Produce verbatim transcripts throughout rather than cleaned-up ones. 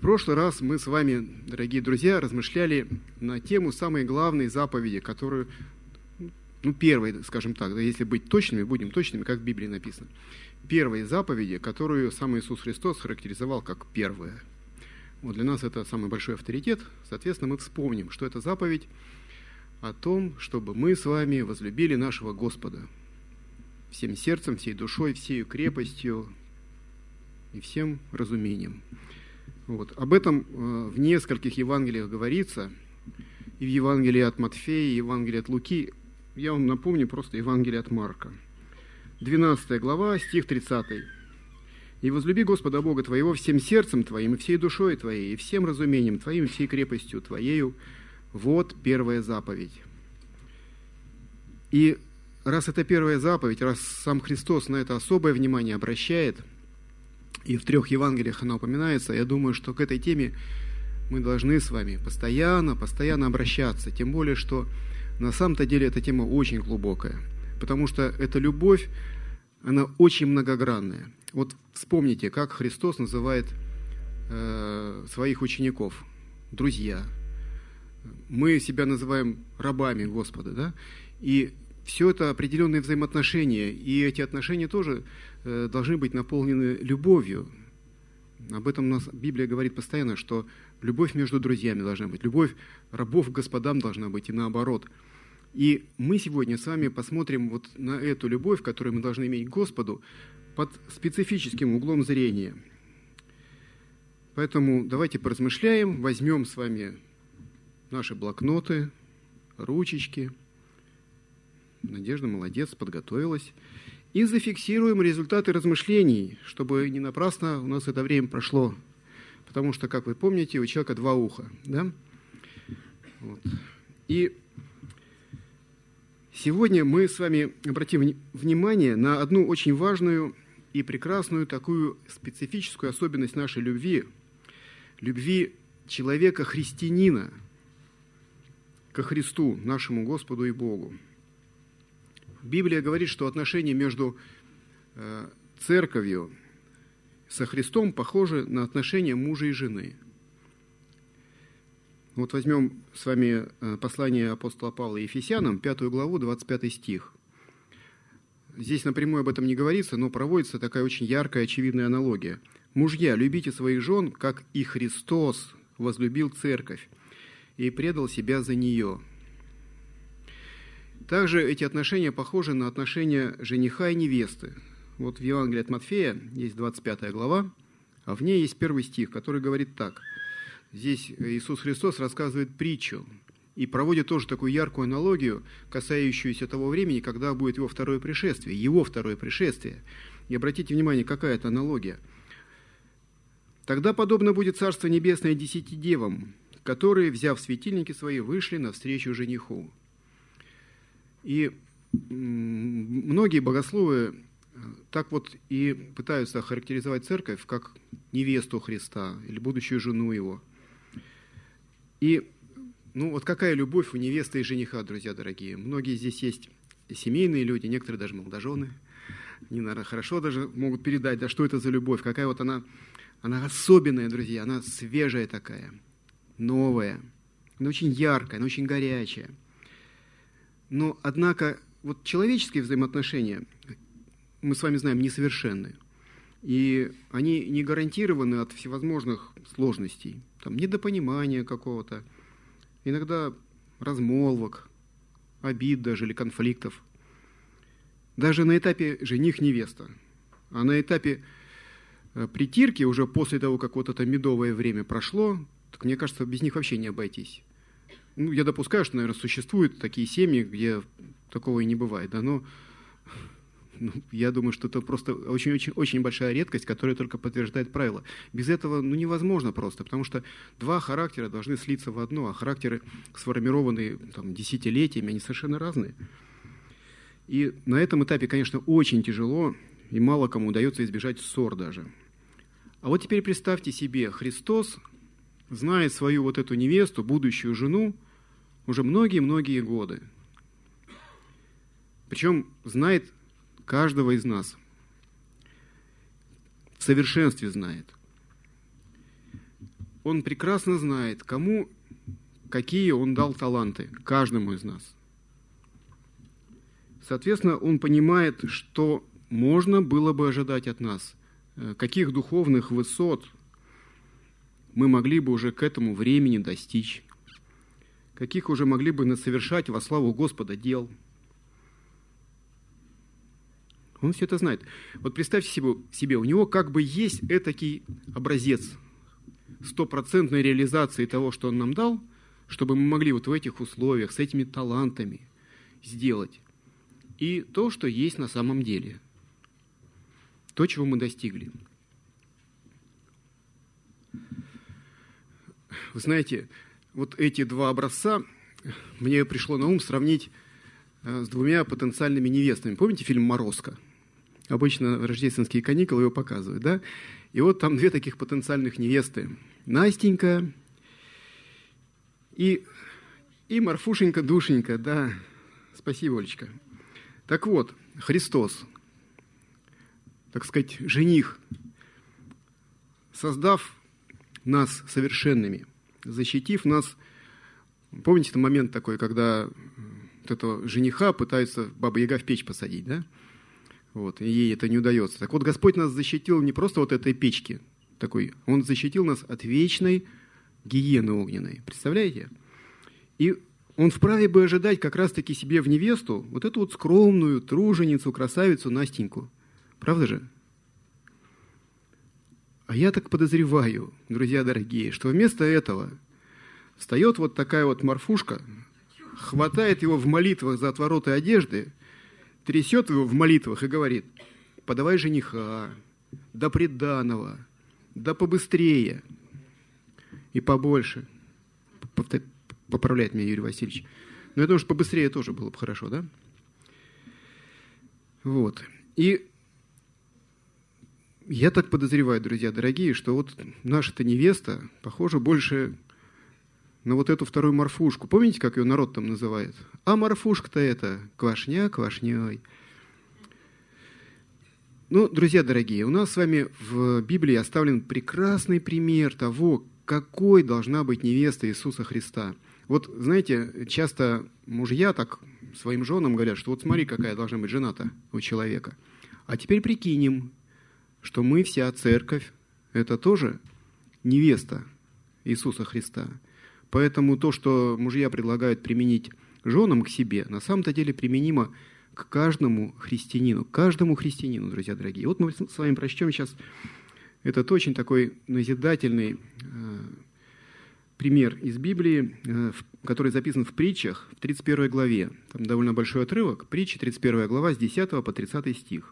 прошлый раз мы с вами, дорогие друзья, размышляли на тему самой главной заповеди, которую, ну, первой, скажем так, да, если быть точными, будем точными, как в Библии написано. Первой заповеди, которую сам Иисус Христос характеризовал как первая. Вот для нас это самый большой авторитет. Соответственно, мы вспомним, что это заповедь о том, чтобы мы с вами возлюбили нашего Господа всем сердцем, всей душой, всей крепостью и всем разумением. Вот. Об этом э, в нескольких Евангелиях говорится, и в Евангелии от Матфея, и в Евангелии от Луки. Я вам напомню просто Евангелие от Марка. двенадцатая глава, стих тридцатый. «И возлюби Господа Бога твоего всем сердцем твоим, и всей душой твоей, и всем разумением твоим, и всей крепостью твоею. Вот первая заповедь». И раз это первая заповедь, раз сам Христос на это особое внимание обращает, и в трех Евангелиях она упоминается, я думаю, что к этой теме мы должны с вами постоянно, постоянно обращаться. Тем более, что на самом-то деле эта тема очень глубокая, потому что эта любовь, она очень многогранная. Вот вспомните, как Христос называет э, своих учеников, друзья. Мы себя называем рабами Господа, да? И все это определенные взаимоотношения, и эти отношения тоже э, должны быть наполнены любовью. Об этом у нас Библия говорит постоянно, что любовь между друзьями должна быть, любовь рабов к господам должна быть, и наоборот. И мы сегодня с вами посмотрим вот на эту любовь, которую мы должны иметь к Господу, под специфическим углом зрения. Поэтому давайте поразмышляем, возьмем с вами наши блокноты, ручечки. Надежда молодец, подготовилась. И зафиксируем результаты размышлений, чтобы не напрасно у нас это время прошло. Потому что, как вы помните, у человека два уха. Да? Вот. И сегодня мы с вами обратим внимание на одну очень важную и прекрасную такую специфическую особенность нашей любви. Любви человека-христианина ко Христу, нашему Господу и Богу. Библия говорит, что отношения между э, церковью со Христом похожи на отношения мужа и жены. Вот возьмем с вами послание апостола Павла Ефесянам, пятую главу, двадцать пятый стих. Здесь напрямую об этом не говорится, но проводится такая очень яркая, очевидная аналогия. «Мужья, любите своих жен, как и Христос возлюбил церковь и предал себя за нее». Также эти отношения похожи на отношения жениха и невесты. Вот в Евангелии от Матфея есть двадцать пятая глава, а в ней есть первый стих, который говорит так. Здесь Иисус Христос рассказывает притчу и проводит тоже такую яркую аналогию, касающуюся того времени, когда будет его второе пришествие, его второе пришествие. И обратите внимание, какая это аналогия. «Тогда подобно будет Царство Небесное десяти девам, которые, взяв светильники свои, вышли навстречу жениху». И многие богословы так вот и пытаются охарактеризовать церковь как невесту Христа или будущую жену его. И ну вот какая любовь у невесты и жениха, друзья дорогие. Многие здесь есть семейные люди, некоторые даже молодожены. Они, наверное, хорошо даже могут передать, да что это за любовь, какая вот она, она особенная, друзья, она свежая такая, новая, она очень яркая, она очень горячая. Но, однако, вот человеческие взаимоотношения, мы с вами знаем, несовершенны. И они не гарантированы от всевозможных сложностей. Там, недопонимания какого-то, иногда размолвок, обид даже или конфликтов. Даже на этапе жених-невеста. А на этапе притирки, уже после того, как вот это медовое время прошло, так мне кажется, без них вообще не обойтись. Ну, я допускаю, что, наверное, существуют такие семьи, где такого и не бывает, да, но ну, я думаю, что это просто очень-очень большая редкость, которая только подтверждает правило. Без этого ну, невозможно просто, потому что два характера должны слиться в одно, а характеры, сформированные там, десятилетиями, они совершенно разные. И на этом этапе, конечно, очень тяжело, и мало кому удается избежать ссор даже. А вот теперь представьте себе, Христос знает свою вот эту невесту, будущую жену, уже многие-многие годы. Причем знает каждого из нас. В совершенстве знает. Он прекрасно знает, кому какие Он дал таланты, каждому из нас. Соответственно, Он понимает, что можно было бы ожидать от нас, каких духовных высот мы могли бы уже к этому времени достичь, каких уже могли бы совершать во славу Господа дел. Он все это знает. Вот представьте себе, себе у него как бы есть этакий образец стопроцентной реализации того, что Он нам дал, чтобы мы могли вот в этих условиях, с этими талантами сделать. И то, что есть на самом деле. То, чего мы достигли. Вы знаете, вот эти два образца мне пришло на ум сравнить с двумя потенциальными невестами. Помните фильм «Морозко»? Обычно в рождественские каникулы его показывают, да? И вот там две таких потенциальных невесты. Настенька и, и Марфушенька-душенька, да. Спасибо, Олечка. Так вот, Христос, так сказать, жених, создав нас совершенными, защитив нас. Помните этот момент такой, когда вот этого жениха пытаются Баба-Яга в печь посадить, да? Вот, и ей это не удается. Так вот, Господь нас защитил не просто вот этой печки такой, Он защитил нас от вечной гиены огненной. Представляете? И Он вправе бы ожидать как раз-таки себе в невесту вот эту вот скромную труженицу, красавицу Настеньку. Правда же? А я так подозреваю, друзья дорогие, что вместо этого встает вот такая вот Марфушка, хватает его в молитвах за отвороты одежды, трясет его в молитвах и говорит: подавай жениха, да приданого, да побыстрее и побольше. Поправляет меня Юрий Васильевич. Но я думаю, что побыстрее тоже было бы хорошо, да? Вот. И я так подозреваю, друзья дорогие, что вот наша-то невеста похожа больше на вот эту вторую Марфушку. Помните, как ее народ там называет? А Марфушка-то это квашня квашней. Ну, друзья дорогие, у нас с вами в Библии оставлен прекрасный пример того, какой должна быть невеста Иисуса Христа. Вот, знаете, часто мужья так своим женам говорят, что вот смотри, какая должна быть жена-то у человека. А теперь прикинем, что мы, вся церковь, это тоже невеста Иисуса Христа. Поэтому то, что мужья предлагают применить женам к себе, на самом-то деле применимо к каждому христианину. К каждому христианину, друзья дорогие. Вот мы с вами прочтем сейчас этот очень такой назидательный э, пример из Библии, э, в, который записан в притчах, в тридцать первой главе. Там довольно большой отрывок. Притчи, тридцать первая глава, с десятого по тридцатый стих.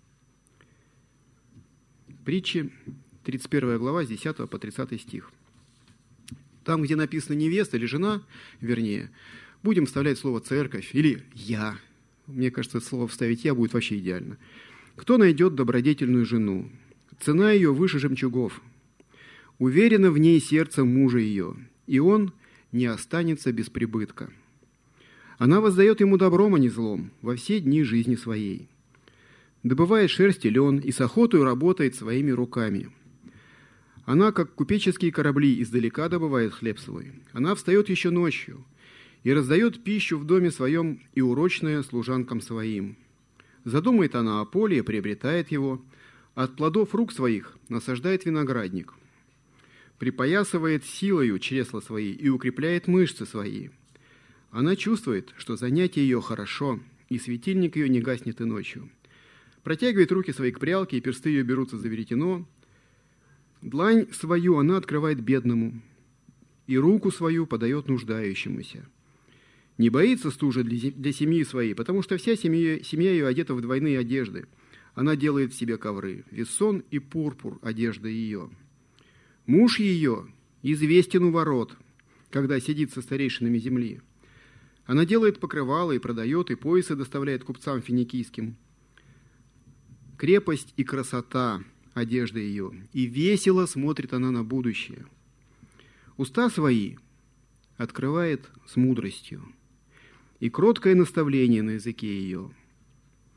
Притчи, тридцать первая глава, с десятого по тридцатый стих. Там, где написано «невеста» или «жена», вернее, будем вставлять слово «церковь» или «я». Мне кажется, слово вставить «я» будет вообще идеально. «Кто найдет добродетельную жену? Цена ее выше жемчугов. Уверено в ней сердце мужа ее, и он не останется без прибытка. Она воздает ему добром, а не злом, во все дни жизни своей. Добывает шерсть и лен, и с охотою работает своими руками. Она, как купеческие корабли, издалека добывает хлеб свой. Она встает еще ночью и раздает пищу в доме своем и урочное служанкам своим. Задумает она о поле и приобретает его, от плодов рук своих насаждает виноградник. Припоясывает силою чресла свои и укрепляет мышцы свои. Она чувствует, что занятие ее хорошо, и светильник ее не гаснет и ночью. Протягивает руки свои к прялке, и персты ее берутся за веретено. Длань свою она открывает бедному, и руку свою подает нуждающемуся. Не боится стужи для семьи своей, потому что вся семья, семья ее одета в двойные одежды. Она делает в себе ковры, весон и пурпур одежда ее. Муж ее известен у ворот, когда сидит со старейшинами земли. Она делает покрывала и продает, и поясы доставляет купцам финикийским. Крепость и красота одежда ее, и весело смотрит она на будущее. Уста свои открывает с мудростью, и кроткое наставление на языке ее.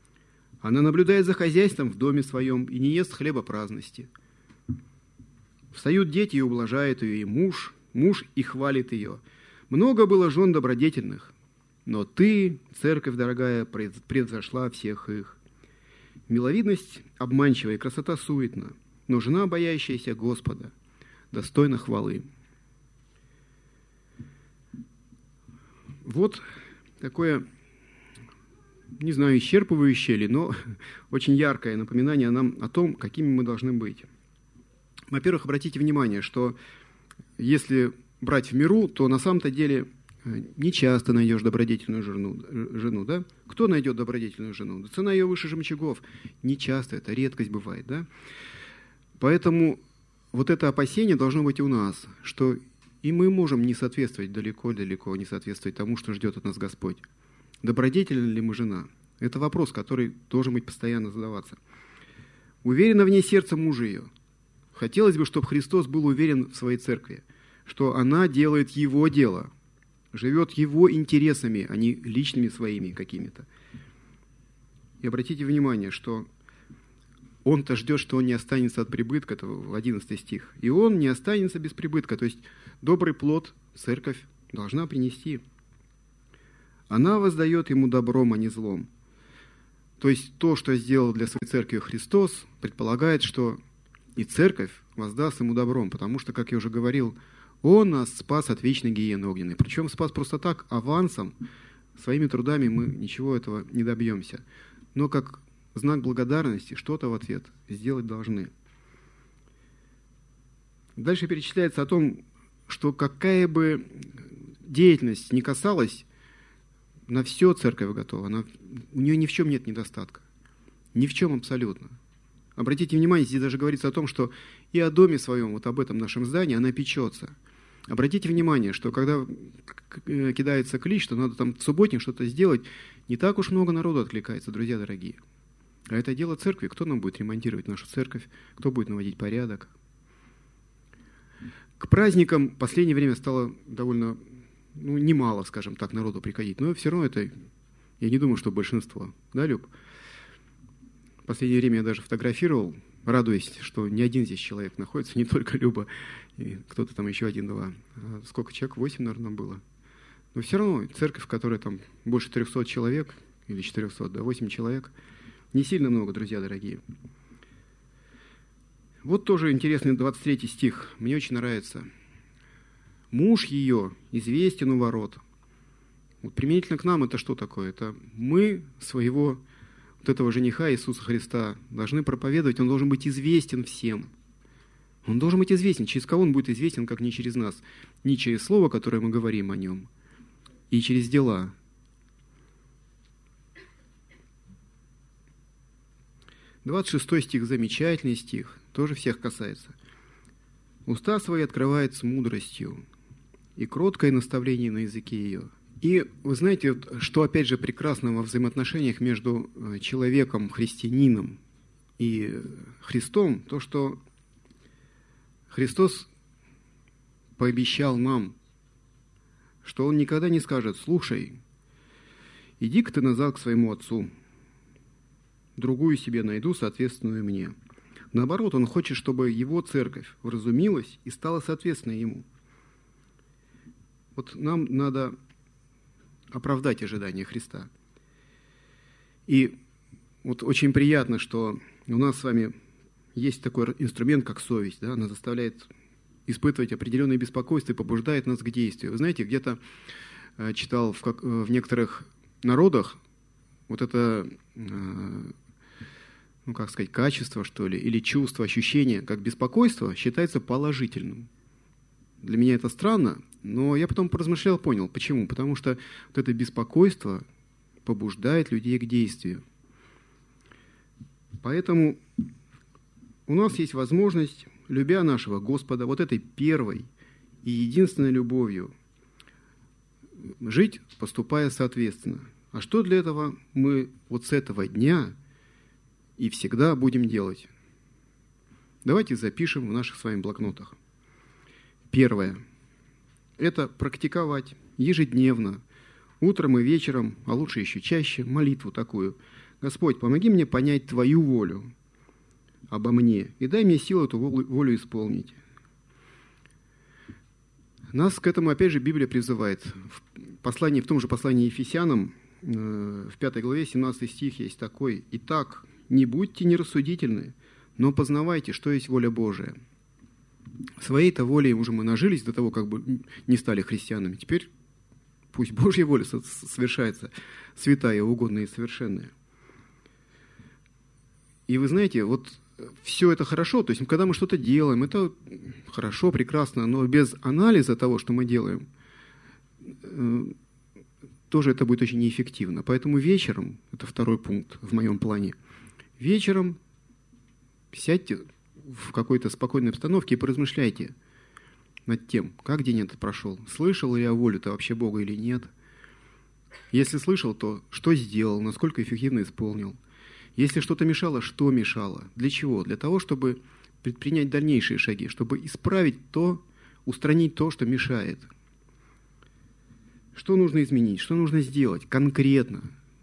Она наблюдает за хозяйством в доме своем и не ест хлеба праздности. Встают дети и ублажают ее, и муж, муж и хвалит ее. Много было жен добродетельных, но ты, церковь дорогая, превзошла всех их. Миловидность обманчива и красота суетна, но жена, боящаяся Господа, достойна хвалы. Вот такое, не знаю, исчерпывающее ли, но очень яркое напоминание нам о том, какими мы должны быть. Во-первых, обратите внимание, что если брать в миру, то на самом-то деле не часто найдешь добродетельную жену, жену, да? Кто найдет добродетельную жену? Да цена ее выше жемчугов. Не часто, это редкость бывает, да? Поэтому вот это опасение должно быть у нас, что и мы можем не соответствовать далеко-далеко, не соответствовать тому, что ждет от нас Господь. Добродетельна ли мы жена? Это вопрос, который должен быть постоянно задаваться. Уверена в ней сердце мужа ее. Хотелось бы, чтобы Христос был уверен в своей церкви, что она делает Его дело, живет Его интересами, а не личными своими какими-то. И обратите внимание, что Он-то ждет, что Он не останется от прибытка, это одиннадцатый стих. И Он не останется без прибытка, то есть добрый плод церковь должна принести. Она воздает Ему добром, а не злом. То есть то, что сделал для своей церкви Христос, предполагает, что и церковь воздаст Ему добром, потому что, как я уже говорил, Он нас спас от вечной гиены огненной. Причем спас просто так, авансом, своими трудами мы ничего этого не добьемся. Но как знак благодарности что-то в ответ сделать должны. Дальше перечисляется о том, что какая бы деятельность ни касалась, на все церковь готова. Она, у нее ни в чем нет недостатка. Ни в чем абсолютно. Обратите внимание, здесь даже говорится о том, что и о доме своем, вот об этом нашем здании, она печется. Обратите внимание, что когда кидается клич, что надо там в субботник что-то сделать, не так уж много народу откликается, друзья дорогие. А это дело церкви. Кто нам будет ремонтировать нашу церковь? Кто будет наводить порядок? К праздникам в последнее время стало довольно, ну, немало, скажем так, народу приходить. Но все равно это, я не думаю, что большинство. Да, Люб? В последнее время я даже фотографировал, радуясь, что не один здесь человек находится, не только Люба, и кто-то там еще один-два. А сколько человек? Восемь, наверное, было. Но все равно церковь, в которой там больше трехсот человек, или четырехсот, да, восемь человек, не сильно много, друзья дорогие. Вот тоже интересный двадцать третий стих. Мне очень нравится. «Муж ее известен у ворот». Вот применительно к нам это что такое? Это мы своего вот этого жениха Иисуса Христа должны проповедовать. Он должен быть известен всем. Он должен быть известен. Через кого он будет известен, как не через нас? Не через слово, которое мы говорим о нем, и через дела. двадцать шестой стих, замечательный стих, тоже всех касается. «Уста свои открывает с мудростью, и кроткое наставление на языке ее». И вы знаете, что опять же прекрасно во взаимоотношениях между человеком, христианином и Христом, то, что Христос пообещал нам, что Он никогда не скажет: «Слушай, иди-ка ты назад к своему отцу, другую себе найду, соответственную мне». Наоборот, Он хочет, чтобы Его церковь вразумилась и стала соответственной Ему. Вот нам надо оправдать ожидания Христа. И вот очень приятно, что у нас с вами есть такой инструмент, как совесть. Да? Она заставляет испытывать определенное беспокойство и побуждает нас к действию. Вы знаете, где-то э, читал в, как, в некоторых народах вот это, э, ну как сказать, качество, что ли, или чувство, ощущение, как беспокойство, считается положительным. Для меня это странно, но я потом поразмышлял, понял, почему. Потому что вот это беспокойство побуждает людей к действию. Поэтому у нас есть возможность, любя нашего Господа, вот этой первой и единственной любовью, жить, поступая соответственно. А что для этого мы вот с этого дня и всегда будем делать? Давайте запишем в наших с вами блокнотах. Первое. Это практиковать ежедневно, утром и вечером, а лучше еще чаще, молитву такую. «Господь, помоги мне понять Твою волю обо мне и дай мне силу эту волю исполнить». Нас к этому, опять же, Библия призывает. В послании, в том же послании Ефесянам, в пятой главе, семнадцатый стих есть такой: «Итак, не будьте нерассудительны, но познавайте, что есть воля Божия». Своей-то волей уже мы нажились до того, как бы не стали христианами. Теперь пусть Божья воля совершается, святая, угодная и совершенная. И вы знаете, вот все это хорошо, то есть когда мы что-то делаем, это хорошо, прекрасно, но без анализа того, что мы делаем, тоже это будет очень неэффективно. Поэтому вечером, это второй пункт в моем плане, вечером сядьте в какой-то спокойной обстановке и поразмышляйте над тем, как день этот прошел. Слышал ли я волю-то вообще Бога или нет? Если слышал, то что сделал, насколько эффективно исполнил? Если что-то мешало, что мешало? Для чего? Для того, чтобы предпринять дальнейшие шаги, чтобы исправить то, устранить то, что мешает. Что нужно изменить? Что нужно сделать конкретно?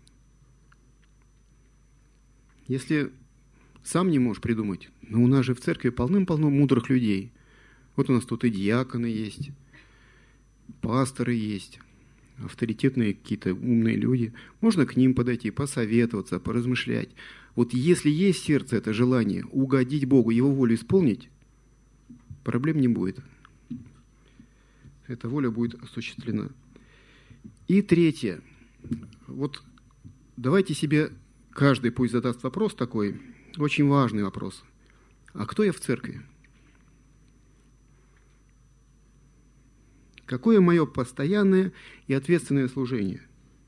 Если сам не можешь придумать, но у нас же в церкви полным-полно мудрых людей. Вот у нас тут и диаконы есть, пасторы есть, авторитетные какие-то умные люди. Можно к ним подойти, посоветоваться, поразмышлять. Вот если есть в сердце это желание угодить Богу, Его волю исполнить, проблем не будет. Эта воля будет осуществлена. И третье. Вот давайте себе, каждый пусть задаст вопрос такой, очень важный вопрос. А кто я в церкви? Какое мое постоянное и ответственное служение?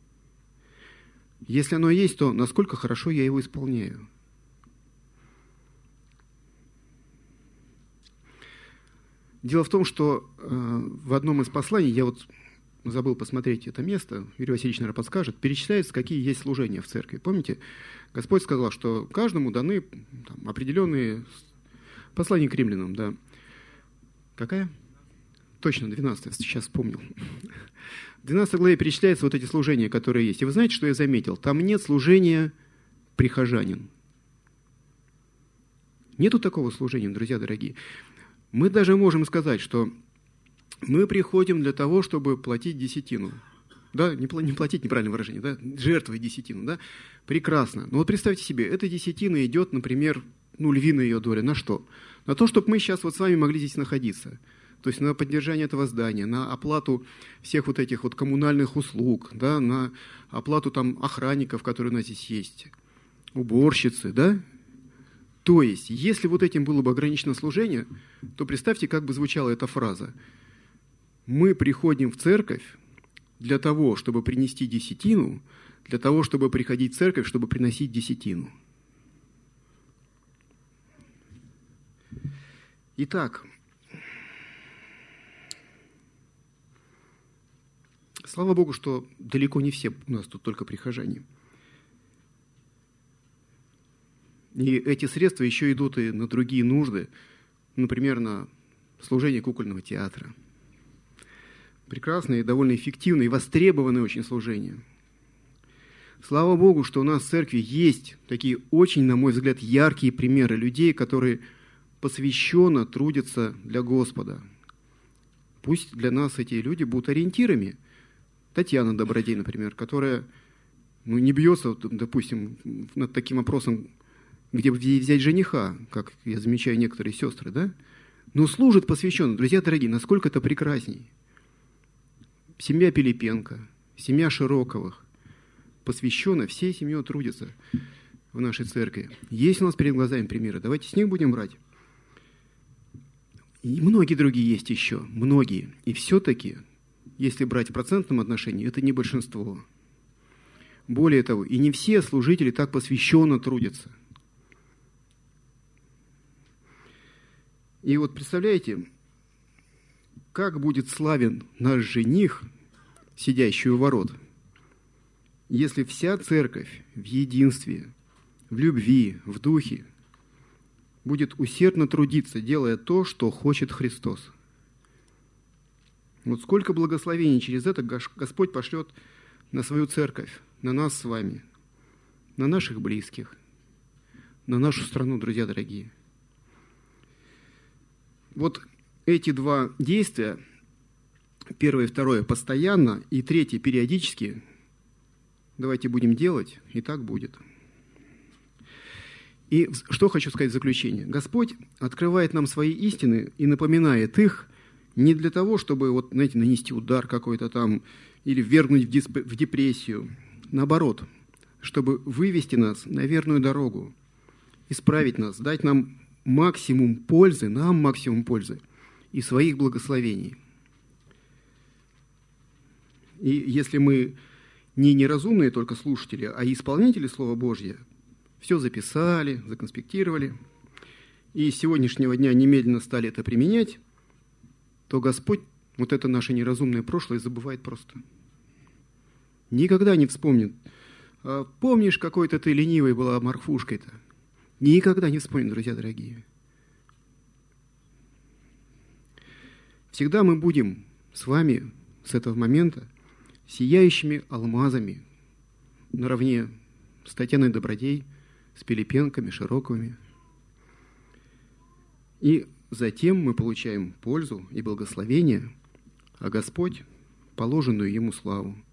Если оно есть, то насколько хорошо я его исполняю? Дело в том, что э, в одном из посланий, я вот забыл посмотреть это место, Юрий Васильевич, наверное, подскажет, перечисляется, какие есть служения в церкви. Помните, Господь сказал, что каждому даны там, определенные послания к римлянам, да. Какая? Точно, двенадцатая, сейчас вспомнил. В двенадцатой главе перечисляются вот эти служения, которые есть. И вы знаете, что я заметил? Там нет служения прихожанин. Нету такого служения, друзья дорогие. Мы даже можем сказать, что мы приходим для того, чтобы платить десятину. Да, не платить, неправильное выражение, да, жертвовать десятину, да, прекрасно. Но вот представьте себе, эта десятина идет, например, ну, львиная ее доля, на что? На то, чтобы мы сейчас вот с вами могли здесь находиться. То есть на поддержание этого здания, на оплату всех вот этих вот коммунальных услуг, да, на оплату там охранников, которые у нас здесь есть, уборщицы, да. То есть, если вот этим было бы ограничено служение, то представьте, как бы звучала эта фраза. Мы приходим в церковь для того, чтобы принести десятину, для того, чтобы приходить в церковь, чтобы приносить десятину. Итак, слава Богу, что далеко не все у нас тут только прихожане. И эти средства еще идут и на другие нужды, например, на служение кукольного театра. Прекрасное, довольно эффективное и востребованное очень служение. Слава Богу, что у нас в церкви есть такие очень, на мой взгляд, яркие примеры людей, которые посвященно трудятся для Господа. Пусть для нас эти люди будут ориентирами. Татьяна Добродей, например, которая ну, не бьется, допустим, над таким вопросом, где взять жениха, как я замечаю некоторые сестры, да? Но служит посвященно. Друзья дорогие, насколько это прекрасней. Семья Пилипенко, семья Широковых посвященно, всей семьей трудятся в нашей церкви. Есть у нас перед глазами примеры, давайте с них будем брать. И многие другие есть еще, многие. И все-таки, если брать в процентном отношении, это не большинство. Более того, и не все служители так посвященно трудятся. И вот представляете, как будет славен наш жених, сидящий у ворот, если вся церковь в единстве, в любви, в духе будет усердно трудиться, делая то, что хочет Христос. Вот сколько благословений через это Господь пошлет на свою церковь, на нас с вами, на наших близких, на нашу страну, друзья дорогие. Вот эти два действия первое и второе постоянно, и третье периодически, давайте будем делать, и так будет. И что хочу сказать в заключение. Господь открывает нам свои истины и напоминает их не для того, чтобы, вот, знаете, нанести удар какой-то там или ввергнуть в, дисп... в депрессию. Наоборот, чтобы вывести нас на верную дорогу, исправить нас, дать нам максимум пользы, нам максимум пользы и своих благословений. И если мы не неразумные только слушатели, а исполнители Слова Божьего, все записали, законспектировали, и с сегодняшнего дня немедленно стали это применять, то Господь вот это наше неразумное прошлое забывает просто. Никогда не вспомнит. А помнишь, какой-то ты ленивой была морфушкой-то? Никогда не вспомнит, друзья дорогие. Всегда мы будем с вами с этого момента сияющими алмазами наравне с Татьяной Добродей, с Пилипенками, Широковыми. И затем мы получаем пользу и благословение, а Господь – положенную Ему славу.